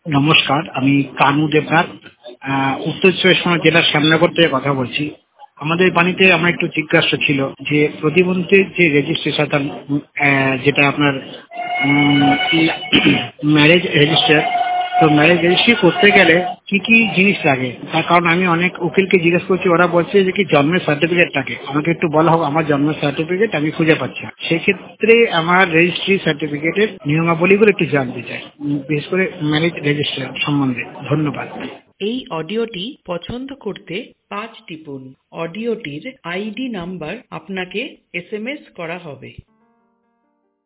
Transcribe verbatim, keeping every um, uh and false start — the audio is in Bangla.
নমস্কার, আমি কানু দেবনাথ আহ, উত্তর চব্বিশ পরগনা জেলার শ্যামনগর থেকে কথা বলছি। আমাদের বাড়িতে আমার একটু জিজ্ঞাসা ছিল যে প্রতিবন্ধীর যে রেজিস্ট্রেশন, যেটা আপনার ম্যারেজ রেজিস্টার, তো ম্যারেজ রেজিস্ট্রি করতে গেলে কি কি জিনিস লাগে? তার কারণ আমি অনেক উকিলকে জিজ্ঞেস করছি, ওরা বলছে যে কি জন্মের সার্টিফিকেট লাগে। আমাকে একটু বলা হোক, আমার জন্মের সার্টিফিকেট আমি খুঁজে পাচ্ছি না। সেক্ষেত্রে আমার রেজিস্ট্রি সার্টিফিকেটের নিয়মাবলীগুলো একটু জানতে চাই, উম, বিশেষ করে ম্যারেজ রেজিস্ট্রেশন সম্বন্ধে। ধন্যবাদ। এই অডিওটি পছন্দ করতে পাঁচ টিপুন। অডিওটির আইডি নাম্বার আপনাকে এসএমএস করা হবে।